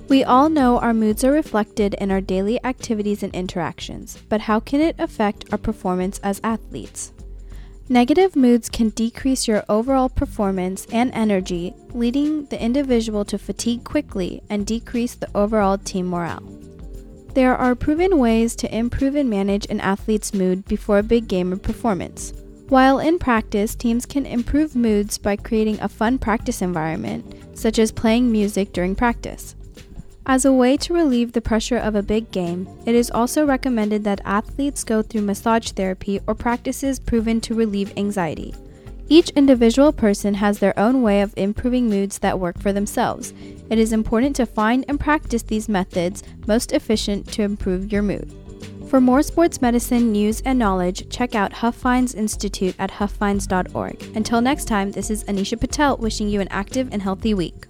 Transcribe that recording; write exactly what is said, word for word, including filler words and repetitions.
We all know our moods are reflected in our daily activities and interactions, but how can it affect our performance as athletes? Negative moods can decrease your overall performance and energy, leading the individual to fatigue quickly and decrease the overall team morale. There are proven ways to improve and manage an athlete's mood before a big game or performance. While in practice, teams can improve moods by creating a fun practice environment, such as playing music during practice. As a way to relieve the pressure of a big game, it is also recommended that athletes go through massage therapy or practices proven to relieve anxiety. Each individual person has their own way of improving moods that work for themselves. It is important to find and practice these methods most efficient to improve your mood. For more sports medicine news and knowledge, check out Huffines Institute at huffines dot org. Until next time, this is Anisha Patel wishing you an active and healthy week.